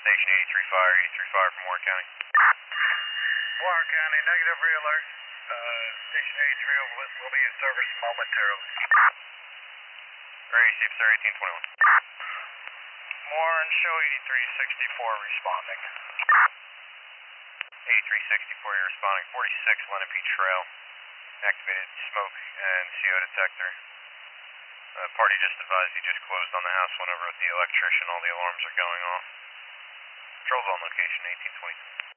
Station 83 Fire, 83 Fire from Warren County. Warren County, negative re-alert. Station 83 overlit will be in service momentarily. Ready, CF sir, 1821. Warren, show 8364 responding. 8364, you're responding. 46 Lenape Trail. Activated smoke and CO detector. Party just advised he just closed on the house, went over with the electrician, all the alarms are going off. Controls on location, 1822.